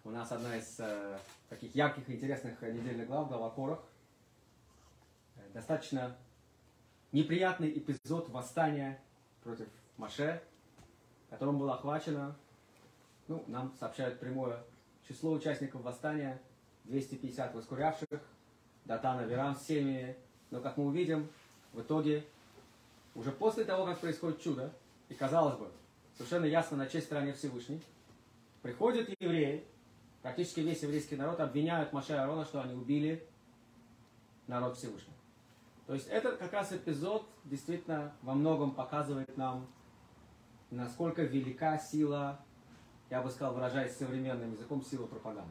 У нас одна из таких ярких и интересных недельных глав, глава Корах. Достаточно неприятный эпизод восстания против Моше, которым было охвачено, нам сообщают прямое число участников восстания, 250 воскурявших, Датан, Авирам с семьями. Но, как мы увидим, в итоге, уже после того, как происходит чудо, и, казалось бы, совершенно ясно, на чьей стороне Всевышний, приходят евреи, практически весь еврейский народ, обвиняют Моше и Аарона, что они убили народ Всевышнего. То есть это как раз эпизод действительно во многом показывает нам, насколько велика сила, я бы сказал, выражаясь современным языком, сила пропаганды.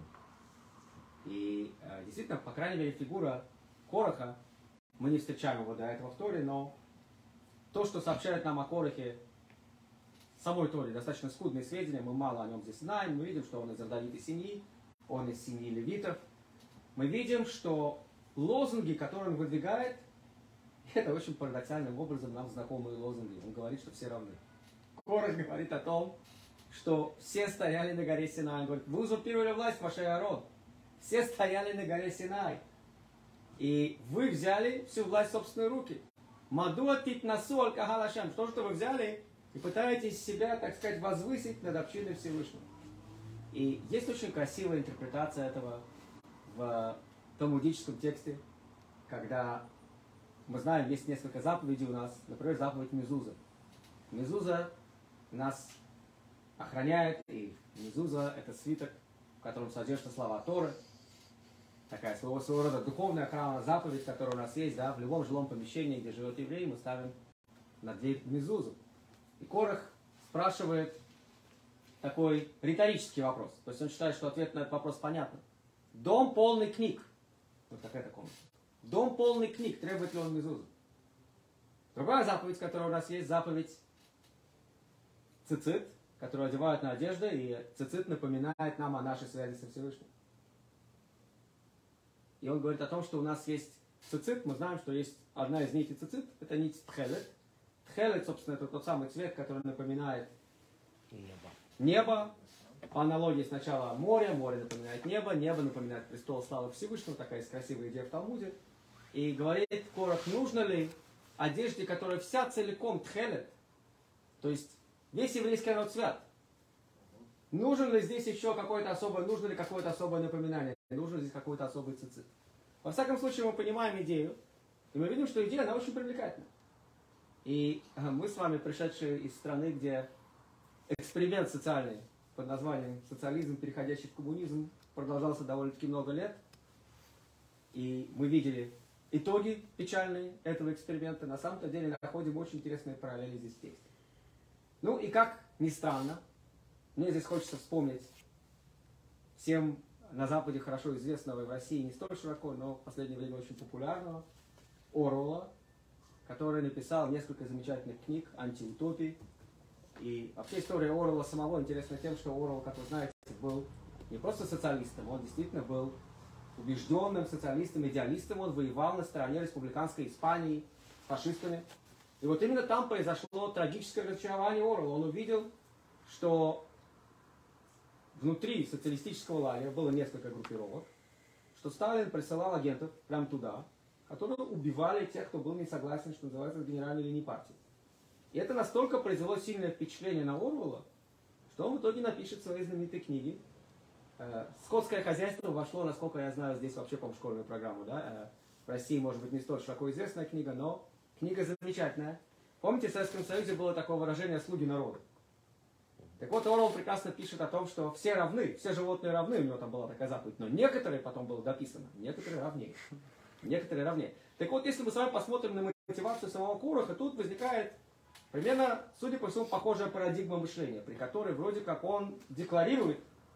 И действительно, по крайней мере, фигура Кораха, мы не встречаем его до этого в Торе, но то, что сообщает нам о Корахе, самой Торе достаточно скудные сведения, мы мало о нем здесь знаем. Мы видим, что он из родовитой семьи, он из семьи левитов. Мы видим, что лозунги, которые он выдвигает, это очень парадоксальным образом нам знакомые лозунги. Он говорит, что все равны. Корах говорит о том, что все стояли на горе Синай. Он говорит, вы узурпировали власть, Моше и Аарон. Все стояли на горе Синай. И вы взяли всю власть в собственные руки. Мадуа титнасу аль кахал Ашем. Что же вы взяли и пытаетесь себя, так сказать, возвысить над общиной Всевышнего. И есть очень красивая интерпретация этого в талмудическом тексте, когда мы знаем, есть несколько заповедей у нас, например, заповедь Мезуза. Мезуза нас охраняет, и Мезуза — это свиток, в котором содержатся слова Торы. Такая своего рода духовная охрана, заповедь, которая у нас есть, да, в любом жилом помещении, где живет еврей, мы ставим на дверь Мезузу. И Корах спрашивает такой риторический вопрос. То есть он считает, что ответ на этот вопрос понятен. Дом полный книг. Вот такая комната. Дом полный книг. Требует ли он Мезузу? Другая заповедь, которая у нас есть, заповедь цицит, которую одевают на одежду, и цицит напоминает нам о нашей связи со Всевышним. И он говорит о том, что у нас есть цицит. Мы знаем, что есть одна из нитей цицит. Это нить тхелет. Тхелет, собственно, это тот самый цвет, который напоминает небо. По аналогии сначала море, море напоминает небо напоминает престол славы Всевышнего, такая есть красивая идея в Талмуде. И говорит Корах, нужно ли одежде, которая вся целиком тхелет, то есть весь еврейский народ свят, нужен ли здесь еще какое-то особое, нужно ли какое-то особое напоминание, нужен ли здесь какой-то особый цицит. Во всяком случае, мы понимаем идею, и мы видим, что идея, она очень привлекательна. И мы с вами, пришедшие из страны, где эксперимент социальный под названием социализм, переходящий в коммунизм, продолжался довольно-таки много лет. И мы видели итоги печальные этого эксперимента. На самом-то деле находим очень интересные параллели здесь в тексте. Ну и как ни странно, мне здесь хочется вспомнить всем на Западе хорошо известного и в России не столь широко, но в последнее время очень популярного Оруэлла, который написал несколько замечательных книг, антиутопий. И вообще история Оруэлла самого интересна тем, что Оруэлл, как вы знаете, был не просто социалистом, он действительно был убежденным социалистом, идеалистом. Он воевал на стороне республиканской Испании с фашистами. И вот именно там произошло трагическое разочарование Оруэлла. Он увидел, что внутри социалистического лагеря было несколько группировок, что Сталин присылал агентов прямо туда, которые убивали тех, кто был не согласен, что называется, с генеральной линией партии. И это настолько произвело сильное впечатление на Оруэлла, что он в итоге напишет свои знаменитые книги. «Скотское хозяйство» вошло, насколько я знаю, здесь вообще, по-моему, школьную программу. Да? В России, может быть, не столь широко известная книга, но книга замечательная. Помните, в Советском Союзе было такое выражение «слуги народа». Так вот, Оруэлл прекрасно пишет о том, что все равны, все животные равны, у него там была такая заповедь, но некоторые, потом было дописано, некоторые равнее. Некоторые равнее. Так вот, если мы с вами посмотрим на мотивацию самого Кораха, тут возникает примерно, судя по всему, похожая парадигма мышления, при которой вроде как он декларирует,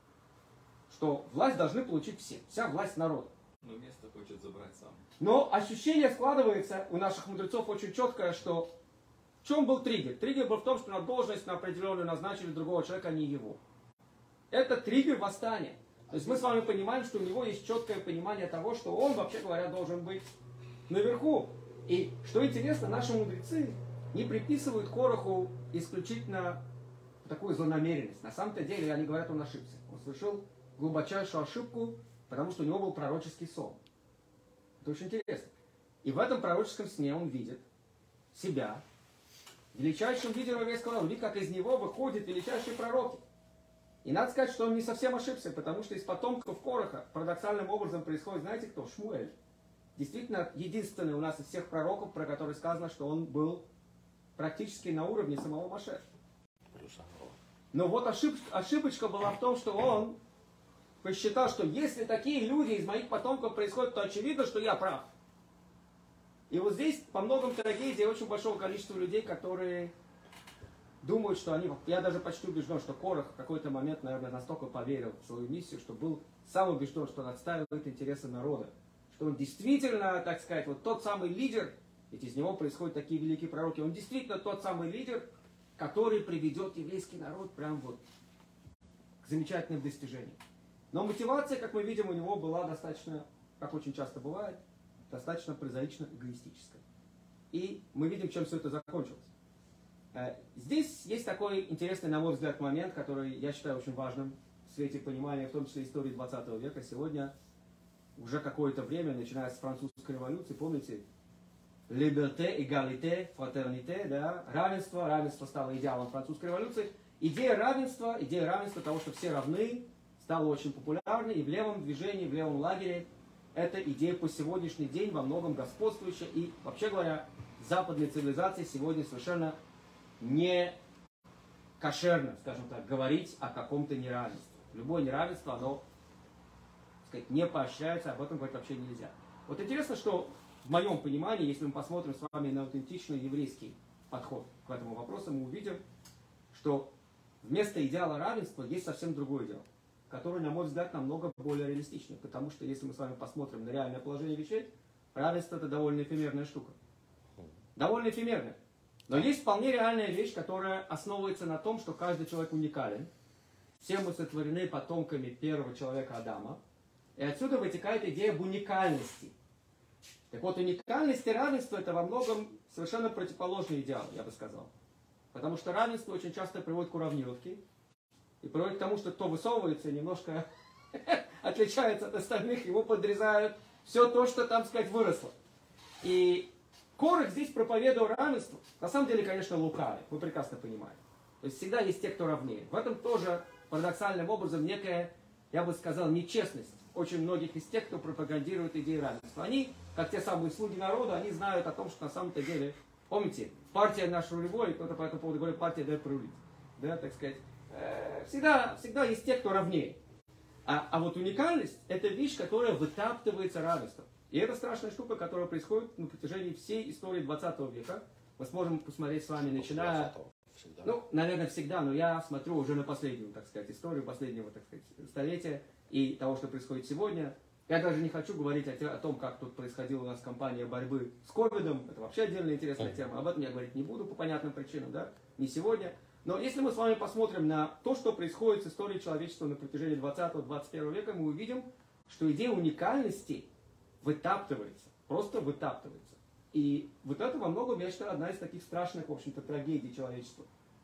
что власть должны получить все, вся власть народа. Но место хочет забрать сам. Но ощущение складывается у наших мудрецов очень четкое, что в чем был триггер? Триггер был в том, что на должность на определенную назначили другого человека, а не его. Это триггер восстания. То есть мы с вами понимаем, что у него есть четкое понимание того, что он, вообще говоря, должен быть наверху. И что интересно, наши мудрецы не приписывают Кораху исключительно такую злонамеренность. На самом-то деле, они говорят, он ошибся. Он совершил глубочайшую ошибку, потому что у него был пророческий сон. Это очень интересно. И в этом пророческом сне он видит себя величайшим лидером еврейского народа. Он видит, как из него выходят величайшие пророки. И надо сказать, что он не совсем ошибся, потому что из потомков Кораха парадоксальным образом происходит, знаете кто? Шмуэль. Действительно, единственный у нас из всех пророков, про который сказано, что он был практически на уровне самого Моше. Но вот ошибочка была в том, что он посчитал, что если такие люди из моих потомков происходят, то очевидно, что я прав. И вот здесь по многим трагедий очень большого количества людей, которые думают, что они... Я даже почти убежден, что Корах в какой-то момент, наверное, настолько поверил в свою миссию, что был сам убежден, что он отстаивает интересы народа. Что он действительно, так сказать, вот тот самый лидер, ведь из него происходят такие великие пророки, он действительно тот самый лидер, который приведет еврейский народ прям вот к замечательным достижениям. Но мотивация, как мы видим, у него была достаточно, как очень часто бывает, достаточно прозаично эгоистическая. И мы видим, чем все это закончилось. Здесь есть такой интересный, на мой взгляд, момент, который я считаю очень важным в свете понимания, в том числе истории 20 века. Сегодня уже какое-то время, начиная с французской революции, помните, liberté, égalité, fraternité, да, равенство стало идеалом французской революции. Идея равенства того, что все равны, стала очень популярной, и в левом движении, в левом лагере эта идея по сегодняшний день во многом господствующая, и, вообще говоря, западной цивилизации сегодня совершенно не кошерно, скажем так, говорить о каком-то неравенстве. Любое неравенство, оно, так сказать, не поощряется, об этом говорить вообще нельзя. Вот интересно, что в моем понимании, если мы посмотрим с вами на аутентичный еврейский подход к этому вопросу, мы увидим, что вместо идеала равенства есть совсем другое дело, которое, на мой взгляд, намного более реалистичное. Потому что, если мы с вами посмотрим на реальное положение вещей, равенство – это довольно эфемерная штука. Довольно эфемерная. Но есть вполне реальная вещь, которая основывается на том, что каждый человек уникален. Все мы сотворены потомками первого человека Адама. И отсюда вытекает идея об уникальности. Так вот, уникальность и равенство – это во многом совершенно противоположный идеал, я бы сказал. Потому что равенство очень часто приводит к уравниловке. И приводит к тому, что кто высовывается, немножко отличается от остальных, его подрезают все то, что там, сказать, выросло. И Корах здесь проповедует равенство. На самом деле, конечно, лукавый, вы прекрасно понимаете. То есть всегда есть те, кто равнее. В этом тоже парадоксальным образом некая, я бы сказал, нечестность очень многих из тех, кто пропагандирует идеи равенства. Они, как те самые слуги народа, они знают о том, что на самом-то деле, помните, партия наша рулевой, кто-то по этому поводу говорит, партия дает порулить. Да, так сказать. Всегда есть те, кто равнее. А вот уникальность – это вещь, которая вытаптывается равенством. И это страшная штука, которая происходит на протяжении всей истории 20 века. Мы сможем посмотреть с вами, начиная, ну, наверное, всегда, но я смотрю уже на последнюю, так сказать, историю последнего, так сказать, столетия и того, что происходит сегодня. Я даже не хочу говорить о том, как тут происходила у нас кампания борьбы с ковидом. Это вообще отдельная интересная тема. Об этом я говорить не буду по понятным причинам, да, не сегодня. Но если мы с вами посмотрим на то, что происходит с историей человечества на протяжении 20-21 века, мы увидим, что идея уникальности вытаптывается, просто вытаптывается. И вот это во многом, я считаю, одна из таких страшных, в общем-то, трагедий человечества.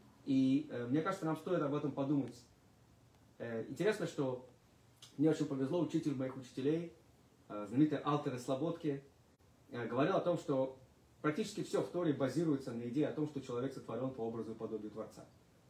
И мне кажется, нам стоит об этом подумать. Интересно, что мне очень повезло, учитель моих учителей, знаменитый Алтер из Слободки, говорил о том, что практически все в Торе базируется на идее о том, что человек сотворен по образу и подобию Творца.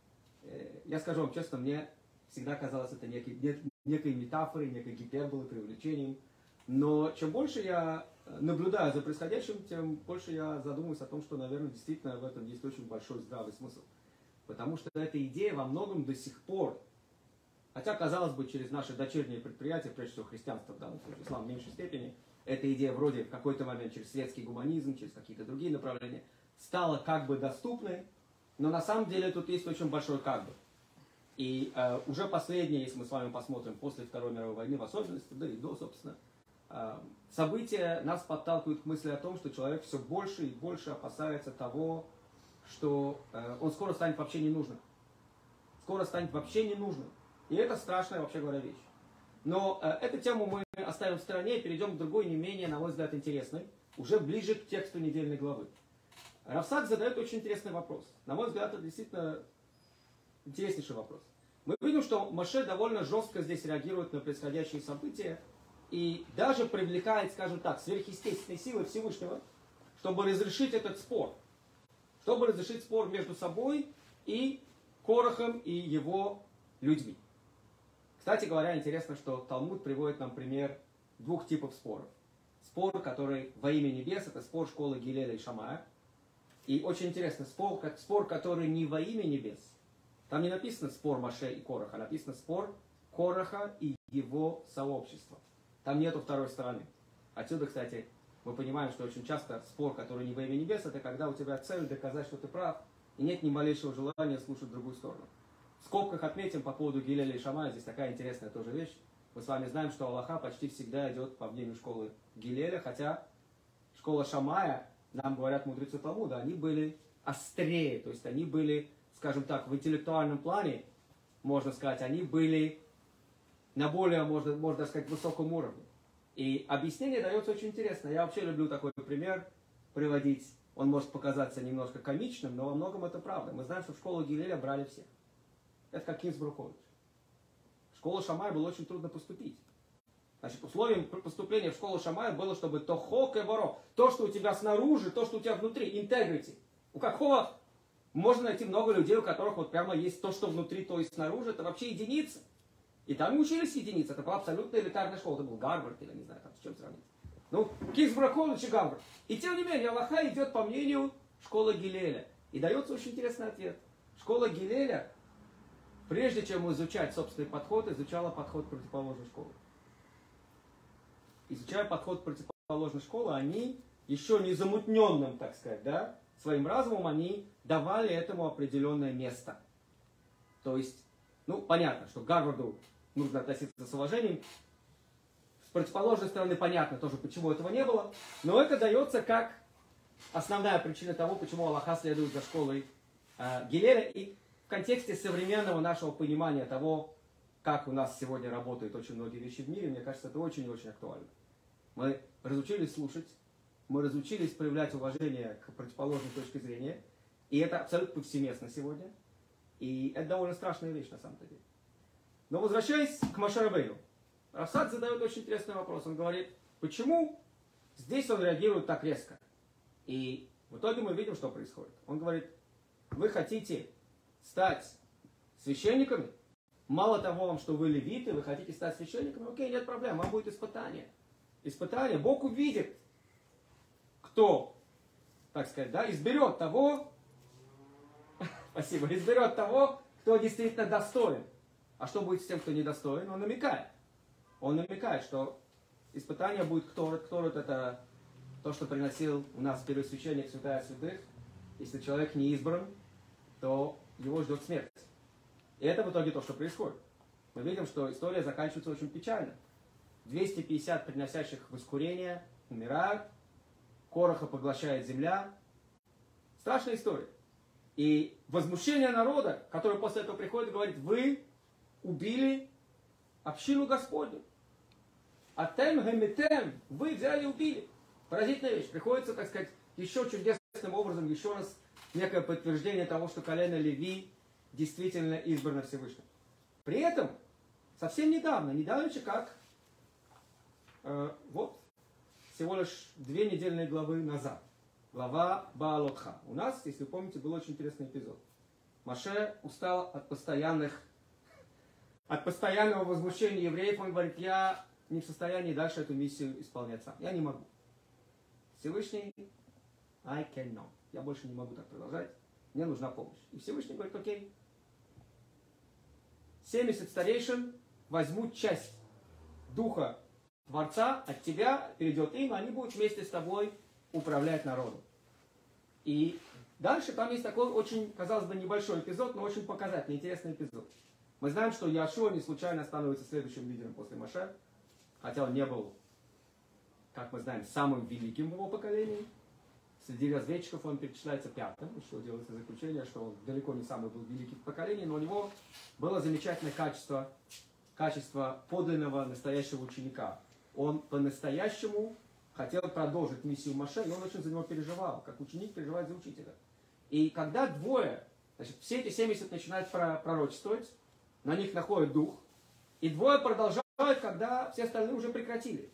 Я скажу вам честно, мне всегда казалось это некой метафорой, некой гиперболой, преувеличением. Но чем больше я наблюдаю за происходящим, тем больше я задумываюсь о том, что, наверное, действительно в этом есть очень большой здравый смысл. Потому что эта идея во многом до сих пор, хотя, казалось бы, через наши дочерние предприятия, прежде всего христианство, в данном случае, ислам в меньшей степени, эта идея вроде в какой-то момент через светский гуманизм, через какие-то другие направления, стала как бы доступной, но на самом деле тут есть очень большой как бы. И уже последнее, если мы с вами посмотрим, после Второй мировой войны в особенности, да и до, собственно, события нас подталкивают к мысли о том, что человек все больше и больше опасается того, что он скоро станет вообще ненужным. Скоро станет вообще ненужным. И это страшная, вообще говоря, вещь. Но эту тему мы оставим в стороне и перейдем к другой, не менее, на мой взгляд, интересной, уже ближе к тексту недельной главы. Рав Сак задает очень интересный вопрос. На мой взгляд, это действительно интереснейший вопрос. Мы видим, что Моше довольно жестко здесь реагирует на происходящие события и даже привлекает, скажем так, сверхъестественные силы Всевышнего, чтобы разрешить этот спор. Чтобы разрешить спор между собой и Корахом и его людьми. Кстати говоря, интересно, что Талмуд приводит нам пример двух типов споров. Спор, который во имя небес, это спор школы Гилеля и Шамая. И очень интересно, спор, который не во имя небес. Там не написано спор Моше и Кораха, написано спор Кораха и его сообщества. Там нету второй стороны. Отсюда, кстати, мы понимаем, что очень часто спор, который не во имя небес, это когда у тебя цель доказать, что ты прав, и нет ни малейшего желания слушать другую сторону. В скобках отметим по поводу Гилеля и Шамая, здесь такая интересная тоже вещь. Мы с вами знаем, что Аллаха почти всегда идет по мнению школы Гилеля, хотя школа Шамая, нам говорят мудрецы Талмуда, они были острее, то есть они были, скажем так, в интеллектуальном плане, можно сказать, они были на более, можно сказать, высоком уровне. И объяснение дается очень интересно. Я вообще люблю такой пример приводить. Он может показаться немножко комичным, но во многом это правда. Мы знаем, что в школу Гилеля брали всех. Это как Кинсбург колледж. В школу Шамая было очень трудно поступить. Значит, условием поступления в школу Шамая было, чтобы то хок и воро, то, что у тебя снаружи, то, что у тебя внутри, integrity. У какого можно найти много людей, у которых вот прямо есть то, что внутри, то и снаружи, это вообще единицы. И там учились единицы, это была абсолютно элитарная школа, это был Гарвард или не знаю, там, с чем сравнить. Ну, Кинсбург колледж и Гарвард. И тем не менее, Аллаха идет по мнению школы Гилеля. И дается очень интересный ответ. Школа Гилеля, прежде чем изучать собственный подход, изучала подход противоположной школы. Изучая подход противоположной школы, они еще не замутненным, так сказать, да, своим разумом, они давали этому определенное место. То есть, ну, понятно, что к Гарварду нужно относиться с уважением. С противоположной стороны понятно тоже, почему этого не было. Но это дается как основная причина того, почему Аллаха следует за школой Гилеля. И в контексте современного нашего понимания того, как у нас сегодня работают очень многие вещи в мире, мне кажется, это очень и очень актуально. Мы разучились слушать, мы разучились проявлять уважение к противоположной точке зрения. И это абсолютно повсеместно сегодня. И это довольно страшная вещь на самом деле. Но возвращаясь к Моше Рабейну, Равсад задает очень интересный вопрос. Он говорит, почему здесь он реагирует так резко? И в итоге мы видим, что происходит. Он говорит, вы хотите стать священниками? Мало того вам, что вы левиты, вы хотите стать священниками? Окей, нет проблем, вам будет испытание. Испытание. Бог увидит, кто, так сказать, да, изберет того, спасибо, изберет того, кто действительно достоин. А что будет с тем, кто недостоин? Он намекает. Он намекает, что испытание будет Кторет. Кторет это то, что приносил у нас первосвященник святая святых. Если человек не избран, то его ждет смерть. И это в итоге то, что происходит. Мы видим, что история заканчивается очень печально. 250 приносящих воскурения умирают. Кораха поглощает земля. Страшная история. И возмущение народа, который после этого приходит и говорит, вы убили общину Господню. Атем гемитем, вы взяли и убили. Поразительная вещь. Приходится, так сказать, еще чудесным образом, еще раз некое подтверждение того, что колено Леви действительно избрано Всевышним. При этом, совсем недавно как вот, всего лишь 2 недельные главы назад, глава Баалотха. У нас, если вы помните, был очень интересный эпизод. Моше устал от постоянного возмущения евреев. Он говорит, я не в состоянии дальше эту миссию исполнять сам. Я не могу. Всевышний, I cannot. Я больше не могу так продолжать. Мне нужна помощь. И Всевышний говорит, окей. 70 старейшин возьмут часть Духа Творца от тебя, перейдет им, и они будут вместе с тобой управлять народом. И дальше там есть такой очень, казалось бы, небольшой эпизод, но очень показательный, интересный эпизод. Мы знаем, что Яшуа не случайно становится следующим лидером после Моше, хотя он не был, как мы знаем, самым великим в его поколении. Среди разведчиков он перечисляется 5-м, еще делается заключение, что он далеко не самый был великий в поколении, но у него было замечательное качество подлинного настоящего ученика. Он по-настоящему хотел продолжить миссию Моше, и он очень за него переживал, как ученик переживает за учителя. И когда двое, значит, все эти 70 начинают пророчествовать, на них находит дух, и двое продолжают, когда все остальные уже прекратили.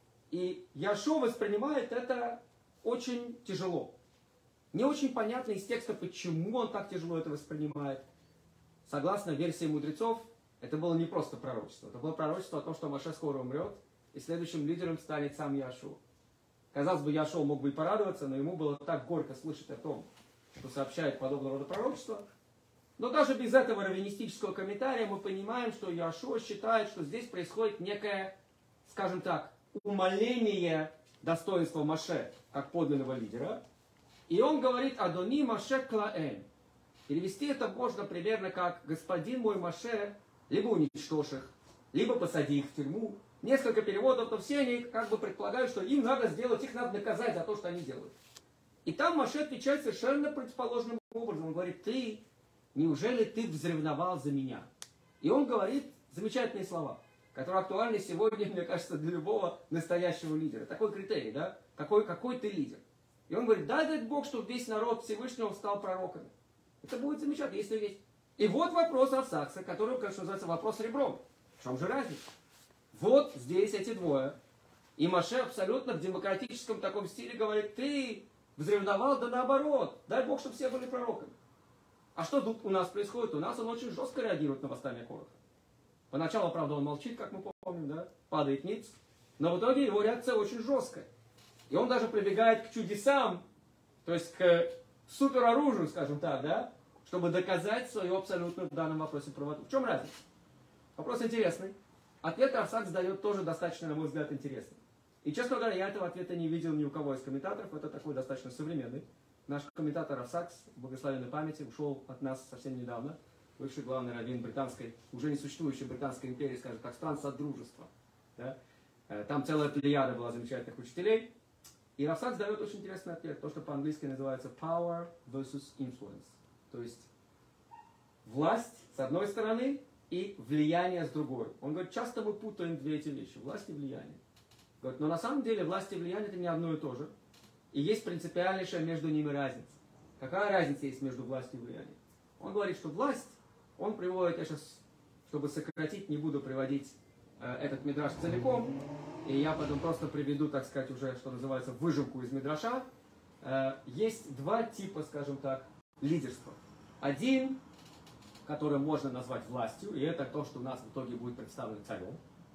И Яшуа воспринимает это очень тяжело. Не очень понятно из текста, почему он так тяжело это воспринимает. Согласно версии мудрецов, это было не просто пророчество. Это было пророчество о том, что Моше скоро умрет, и следующим лидером станет сам Яшуа. Казалось бы, Яшуа мог бы и порадоваться, но ему было так горько слышать о том, что сообщает подобного рода пророчество. Но даже без этого раввинистического комментария мы понимаем, что Яшуа считает, что здесь происходит некое, скажем так, умаление достоинства Моше как подлинного лидера. И он говорит «Адони Моше клаэн». Перевести это можно примерно как «Господин мой Моше, либо уничтожь их, либо посади их в тюрьму». Несколько переводов, но все они как бы предполагают, что им надо сделать, их надо наказать за то, что они делают. И там Моше отвечает совершенно противоположным образом. Он говорит, неужели ты взревновал за меня? И он говорит замечательные слова, которые актуальны сегодня, мне кажется, для любого настоящего лидера. Такой критерий, да? Какой ты лидер? И он говорит, дай Бог, чтобы весь народ Всевышнего стал пророками. Это будет замечательно, если есть. И вот вопрос Равсакса, который, конечно, называется вопрос ребром. В чем же разница? Вот здесь эти двое. И Моше абсолютно в демократическом таком стиле говорит, ты взревновал, да наоборот. Дай Бог, чтобы все были пророками. А что тут у нас происходит? У нас он очень жестко реагирует на восстание Кораха. Поначалу, правда, он молчит, как мы помним, да? Падает ниц. Но в итоге его реакция очень жесткая. И он даже прибегает к чудесам, то есть к супероружию, скажем так, да? Чтобы доказать свою абсолютную в данном вопросе правоту. В чем разница? Вопрос интересный. Ответ Равсакс дает тоже достаточно, на мой взгляд, интересный. И, честно говоря, я этого ответа не видел ни у кого из комментаторов. Это такой достаточно современный. Наш комментатор Равсакс, благословенной памяти, ушел от нас совсем недавно. Бывший главный раввин британской, уже не существующей британской империи, скажем так, стран Содружества. Да? Там целая плеяда была замечательных учителей. И Равсакс дает очень интересный ответ. То, что по-английски называется power versus influence. То есть власть с одной стороны и влияние с другой. Он говорит, часто мы путаем две эти вещи. Власть и влияние. Говорит, но на самом деле власть и влияние это не одно и то же. И есть принципиальнейшая между ними разница. Какая разница есть между властью и влиянием? Он говорит, что власть, он приводит, я сейчас, чтобы сократить, не буду приводить этот мидраш целиком, и я потом просто приведу, так сказать, уже, что называется, выжимку из мидраша. Есть два типа, скажем так, лидерства. Один, который можно назвать властью, и это то, что у нас в итоге будет представлено царем.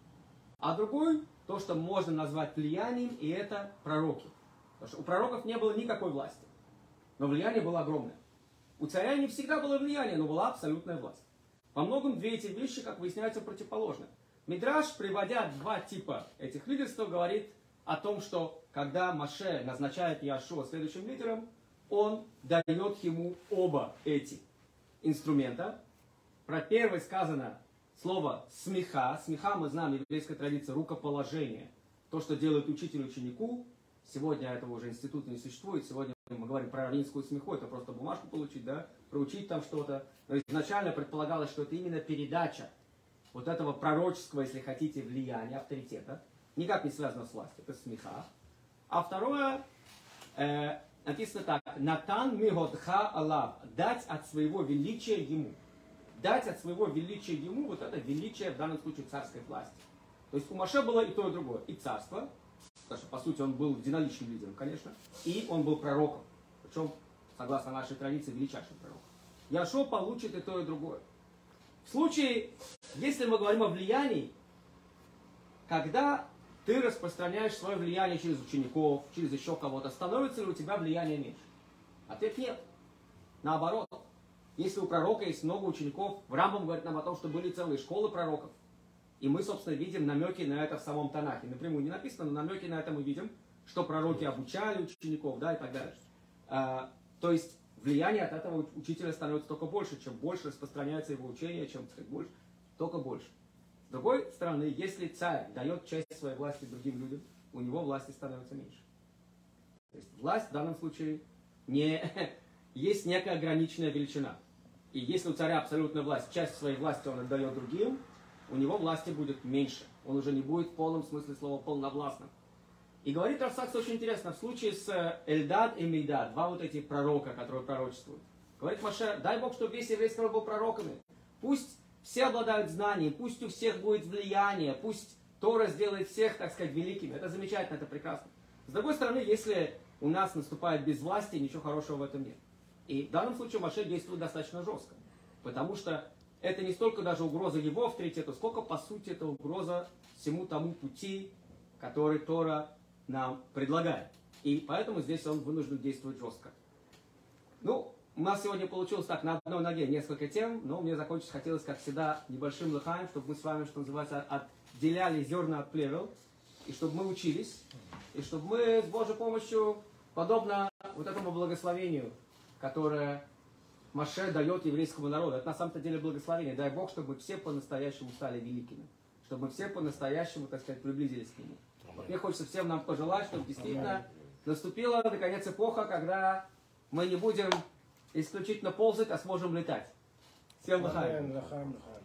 А другой, то, что можно назвать влиянием, и это пророки. Потому что у пророков не было никакой власти, но влияние было огромное. У царя не всегда было влияние, но была абсолютная власть. Во многом две эти вещи, как выясняется, противоположны. Мидраш, приводя два типа этих лидерства, говорит о том, что когда Моше назначает Яшуа следующим лидером, он дает ему оба эти инструмента. Про первый сказано слово смеха. Смеха, мы знаем, в еврейской традиции рукоположение. То, что делает учитель ученику. Сегодня этого уже института не существует. Сегодня мы говорим про раввинскую смеху. Это просто бумажку получить, да? Проучить там что-то. Но изначально предполагалось, что это именно передача вот этого пророческого, если хотите, влияния, авторитета. Никак не связано с властью. Это смеха. А второе, написано так. Натан мигодха алав. Дать от своего величия ему. Дать от своего величия ему, вот это величие, в данном случае, царской власти. То есть у Моше было и то, и другое. И царство, потому что, по сути, он был единоличным лидером, конечно, и он был пророком. Причем, согласно нашей традиции, величайшим пророком. Яшуа получит и то, и другое. В случае, если мы говорим о влиянии, когда ты распространяешь свое влияние через учеников, через еще кого-то, становится ли у тебя влияние меньше? Ответ нет. Наоборот. Если у пророка есть много учеников, в Рамбам говорит нам о том, что были целые школы пророков. И мы, собственно, видим намеки на это в самом Танахе. Напрямую не написано, но намеки на это мы видим, что пророки обучали учеников, да, и так далее. То есть влияние от этого учителя становится только больше. Чем больше распространяется его учение, чем, так сказать, больше, только больше. С другой стороны, если царь дает часть своей власти другим людям, у него власти становится меньше. То есть власть в данном случае не есть некая ограниченная величина. И если у царя абсолютная власть, часть своей власти он отдает другим, у него власти будет меньше. Он уже не будет в полном смысле слова полновластным. И говорит Равсакс очень интересно, в случае с Эльдад и Мейдад, два вот эти пророка, которые пророчествуют. Говорит Моше, дай Бог, чтобы весь еврейский народ был пророками. Пусть все обладают знанием, пусть у всех будет влияние, пусть Тора сделает всех, так сказать, великими. Это замечательно, это прекрасно. С другой стороны, если у нас наступает безвластие, ничего хорошего в этом нет. И в данном случае Моше действует достаточно жестко. Потому что это не столько даже угроза его авторитету, сколько по сути это угроза всему тому пути, который Тора нам предлагает. И поэтому здесь он вынужден действовать жестко. Ну, у нас сегодня получилось так, на одной ноге несколько тем, но мне закончить хотелось, как всегда, небольшим лыхаем, чтобы мы с вами, что называется, отделяли зерна от плевел, и чтобы мы учились, и чтобы мы с Божьей помощью, подобно вот этому благословению, которое Моше дает еврейскому народу, это на самом-то деле благословение. Дай Бог, чтобы мы все по-настоящему стали великими, чтобы мы все по-настоящему, так сказать, приблизились к Нему. Вот мне хочется всем нам пожелать, чтобы действительно наступила, наконец, эпоха, когда мы не будем исключительно ползать, а сможем летать. Всем лыхаем.